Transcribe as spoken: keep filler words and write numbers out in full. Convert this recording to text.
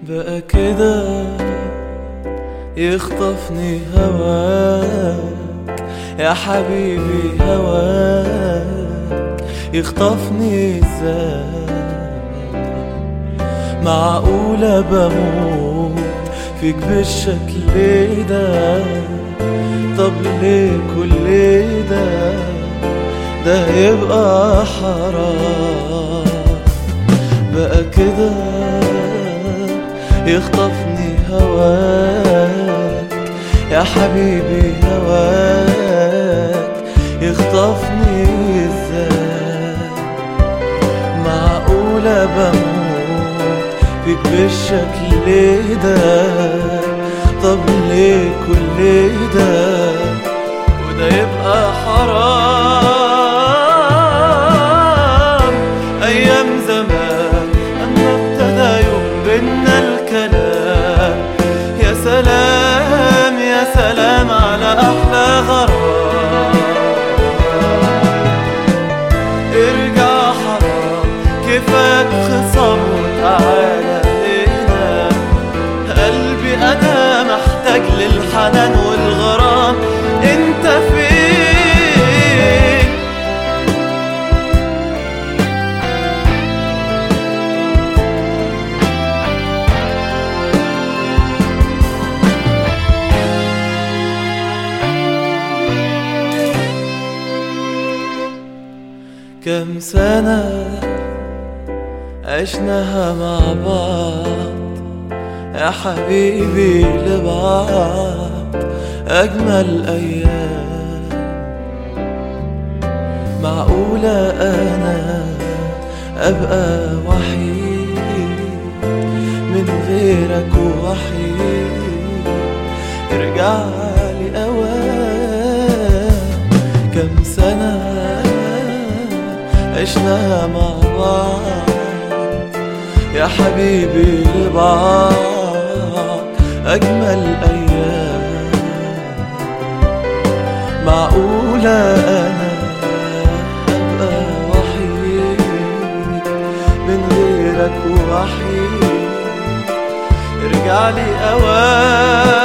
بقى كده يخطفني هواك يا حبيبي، هواك يخطفني ازاي؟ معقولة بموت فيك بالشكل ده؟ طب ليه كل ده؟ ده يبقى حرام. بقى كده يخطفني هواك يا حبيبي، هواك يخطفني ازاي؟ معقولة بموت فيك بالشكل ده؟ طب ليه كل ده؟ وده يبقى حرام. أيام زمان أما ابتدى يوم بينا الكلام، يا سلام يا سلام على أحلى غرام. ارجع حرام كفاك خصام وتعالى هنا، قلبي أنا محتاج للحنان والغرام. انت فين؟ كم سنة عشناها مع بعض يا حبيبي، لبعض أجمل أيام. معقولة أنا أبقى وحيد من غيرك وحيد؟ ارجعلي أوام. كم سنة عشناها مع بعض يا حبيبي، لبعض أجمل أيام. معقولة أنا أبقى وحيد من غيرك وحيد؟ ارجعلي أوام.